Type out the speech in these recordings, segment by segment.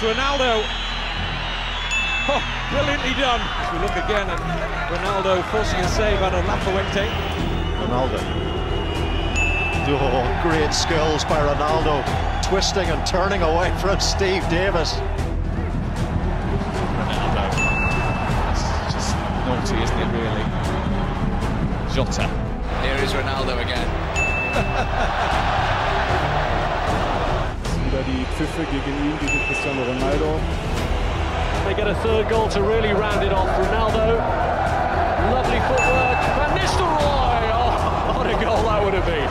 Ronaldo. Oh, brilliantly done. As we look again at Ronaldo forcing a save out of Lafuente. Ronaldo. Oh, great skills by Ronaldo. Twisting and turning away from Steve Davis. Ronaldo. That's just naughty, isn't it, really? Jota. Here is Ronaldo again. Wieder die Pfiffe gegen ihn, gegen Cristiano Ronaldo. They get a third goal to really round it off. Ronaldo, lovely footwork. Van Nistelrooy, oh, what a goal that would have been.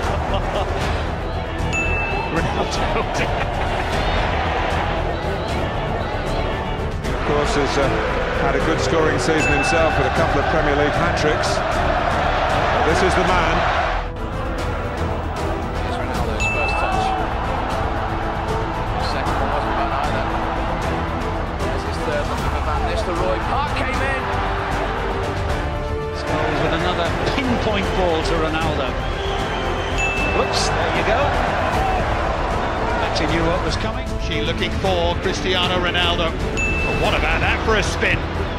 Ronaldo. Of course, has had a good scoring season himself with a couple of Premier League hat-tricks. This is the man. It's Ronaldo's first touch. Second one wasn't bad either. There's his third, looking for Van Nistelrooy. Park came in. Scores with another pinpoint ball to Ronaldo. Whoops, there you go. She knew what was coming. She looking for Cristiano Ronaldo. But what about that for a spin?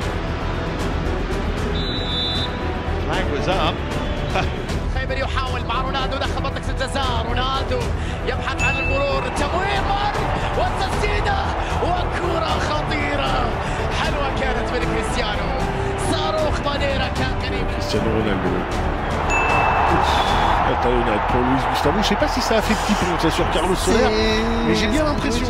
Flag was up. خيبر يحاول مع رونالدو دخل منطقة الجزاء. رونالدو يبحث عن المرور، التمويه مر والتسديدة وكرة خطيرة حلوة كانت من كريستيانو. صاروخ مانيرا كان قريب. Cristiano Ronaldo. Talonnade pour Luis Gustavo. Je sais pas si ça a fait petit plonge sur Carlos Soler, mais j'ai bien l'impression.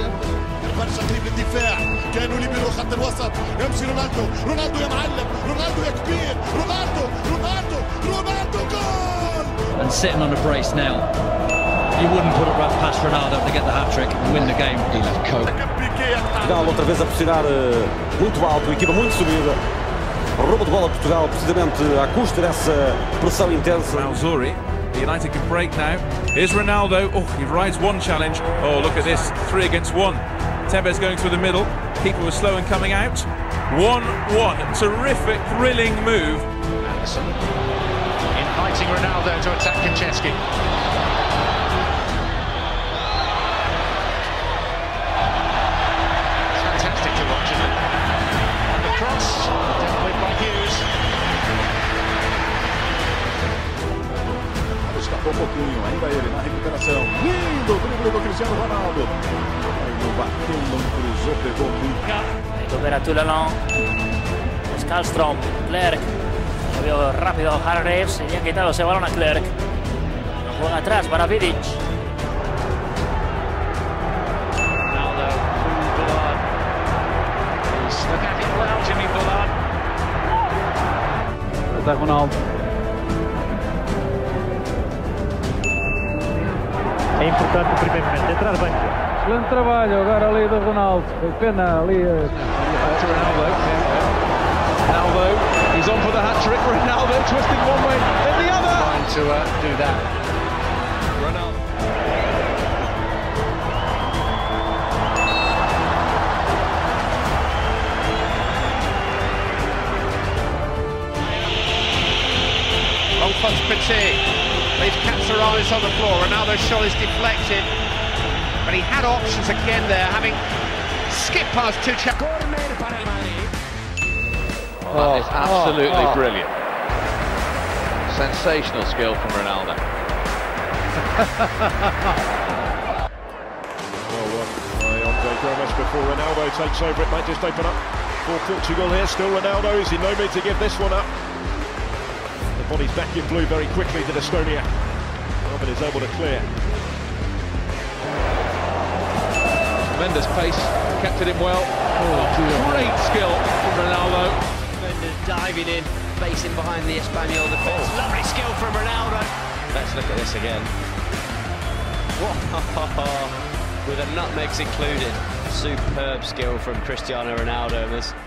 كانوا ليبرو خط الوسط يمشي رونالدو. رونالدو يا معلم. رونالدو يا كبير. رونالدو رونالدو رونالدو جول. And sitting on a brace now. You wouldn't put it right past Ronaldo to get the hat-trick and win the game. He'll have cope. Portugal outra vez a pressionar muito alto, equipa muito subida. Roubo de bola Portugal precisamente à custa dessa pressão intensa. Malzuri. United can break now. Here's Ronaldo. Oh, he rides one challenge. Oh, look at this. 3 against 1. Tevez going through the middle. Keeper was slow in coming out. 1-1. Terrific, thrilling move. Anderson inviting Ronaldo to attack Konchesky. It's fantastic to watch, isn't it? And the cross, dealt with by Hughes. Escapou um pouquinho, ainda ele na recuperação. Lindo drible do Cristiano Ronaldo. Não bateu, não cruzou, pegou muito. Recupera Tulalon. Skalstrom, Clerc. Lo vio rápido Hargreaves. Se había quitado ese balón a Clerc. Lo juega atrás para Vidic. Ronaldo, Bullard. Look at it well, Jimmy Bullard. Está Ronaldo. É importante o primeiro momento, entrar bem. Excelente trabalho agora ali do Ronaldo. Foi pena ali. Ronaldo, he's on for the hat-trick. Ronaldo twisting one way and the other. Trying to do that. Ronaldo. Alphonse Petit. They've capitalised on the floor. Ronaldo's shot is deflected. But he had options again there, having skipped past two. That is absolutely brilliant. Sensational skill from Ronaldo. Well won by Andre Gomes before Ronaldo takes over. It might just open up for Portugal here. Still Ronaldo. Is he no need to give this one up? The body's back in blue very quickly to Estonia. Robin is able to clear. Tremendous pace, kept it in well. Great skill from Ronaldo. Defenders diving in, facing behind the Espanyol defence. Lovely skill from Ronaldo. Let's look at this again. With the nutmegs included. Superb skill from Cristiano Ronaldo.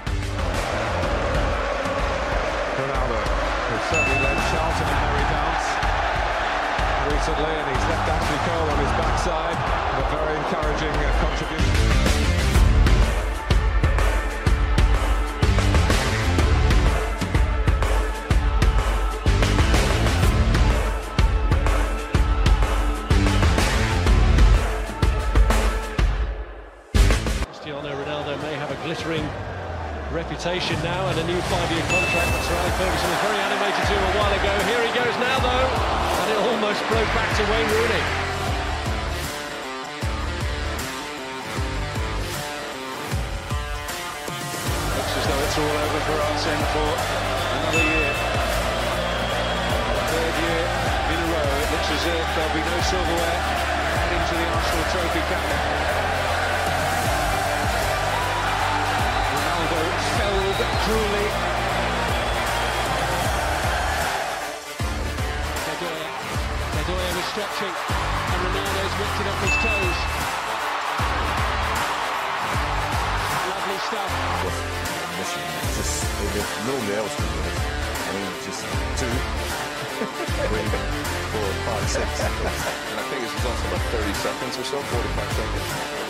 Ronaldo has certainly led Charlton a merry dance recently, and he's left Ashley Cole on his backside. A very encouraging contribution. Cristiano Ronaldo may have a glittering reputation now and a new 5-year contract that Sir Alex Ferguson was very animated to a while ago. Here he goes now, though, and it almost broke back to Wayne Rooney. Looks as though it's all over for Arsene for another year. Third year in a row. It looks as if there'll be no silverware heading to the Arsenal trophy cabinet. Ronaldo felled cruelly. De Gea was stretching, and Ronaldo's whipped it off his toes. Lovely stuff. Normally else would do it. I mean, just 2, 3, 4, 5, 6. And I think it's also about 30 seconds or so, 45 seconds.